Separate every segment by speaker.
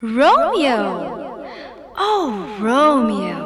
Speaker 1: Romeo! Oh, Romeo!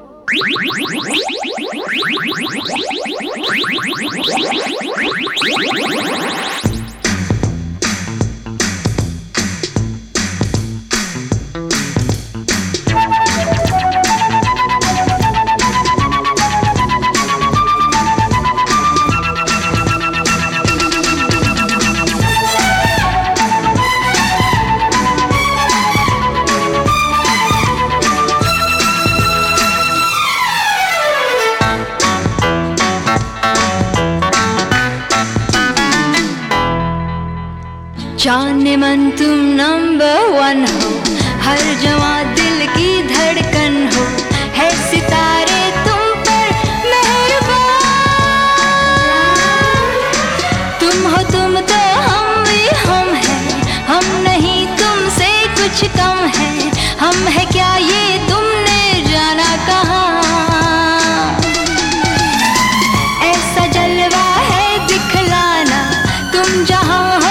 Speaker 1: जाने मन तुम नंबर वन हो, हर जवां दिल की धड़कन हो, है सितारे तुम पर मेहरबान। तुम हो तुम तो हम भी हम हैं, हम नहीं तुमसे कुछ कम है, हम है क्या ये तुमने जाना कहाँ। ऐसा जलवा है दिखलाना, तुम जहाँ हो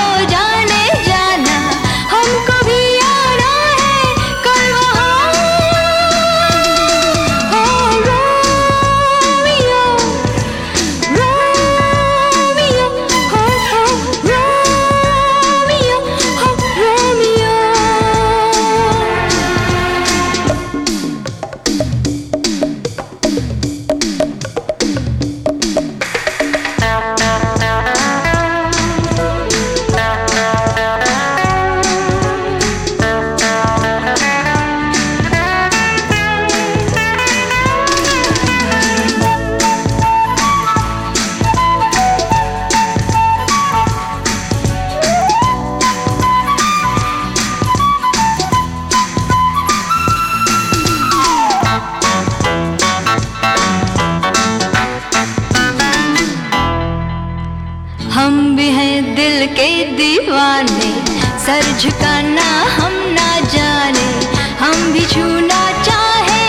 Speaker 1: हम भी हैं दिल के दीवाने, सर झुकाना हम ना जाने, हम भी छूना चाहे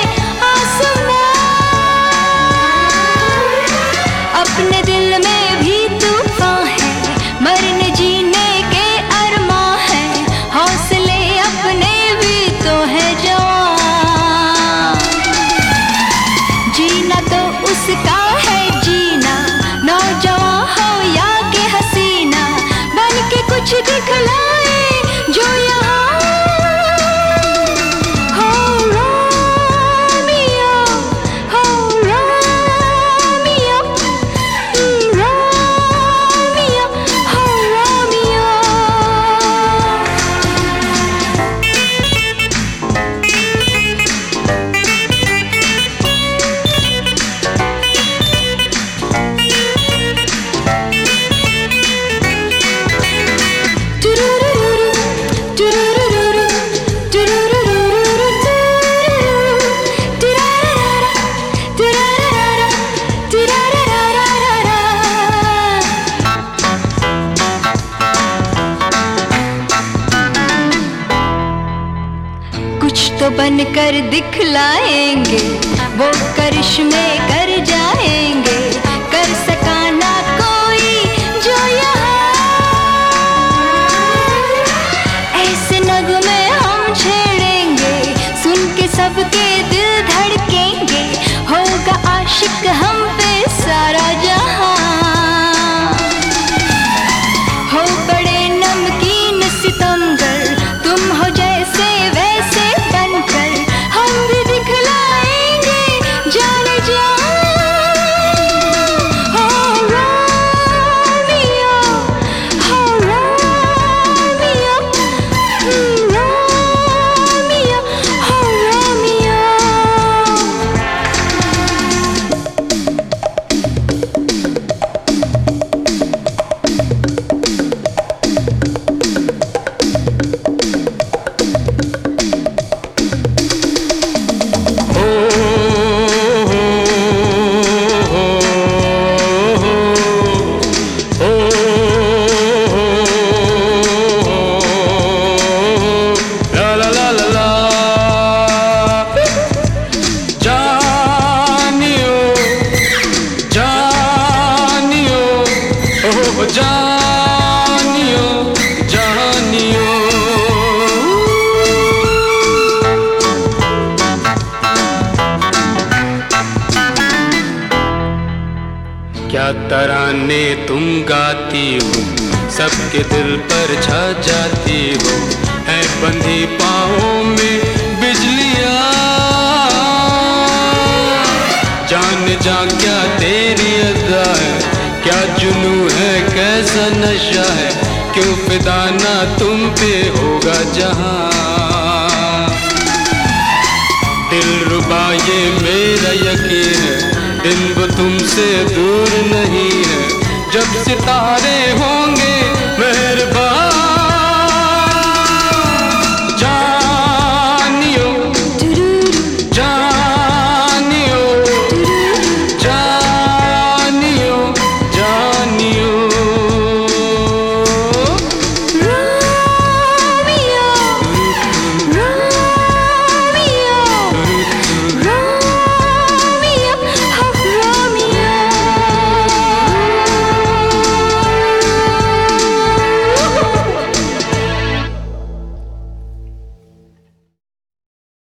Speaker 1: आसमान। अपने दिल में भी तूफान है, मरने जीने के अरमां है, हौसले अपने भी तो है जवान। जीना तो उसका है जीना, नौजवान हो या हसीना, बन के कुछ दिखलाए जो यहाँ हो। रोमियो, हो रोमियो, रोमियो, हो रोमियो। कुछ तो बनकर दिखलाएंगे, वो करिश्मे कर जाएंगे, कर सका ना कोई जो यहाँ। ऐसे नगमे हम छेड़ेंगे, सुन के सबके दिल धड़केंगे, होगा आशिक हम पे सारा जहां। हो बड़े नमकीन सितमगर, तुम हो जैसे वैसे बनकर, हम भी दिखलाएंगे जाने जा। हो रोमियो, हो रोमियो, रोमियो, हो रोमियो।
Speaker 2: जाने तुम गाती हो, सबके दिल पर छा जाती हो, है बंधी पाँवों में बिजलियाँ। जान जा क्या तेरी अदा है, क्या जुनू है, कैसा नशा है, क्यों फिदा ना तुम पे होगा जहां। दिलरुबा ये मेरा यकीन है, दिन वो तुमसे दूर नहीं है। जब सितारे होंगे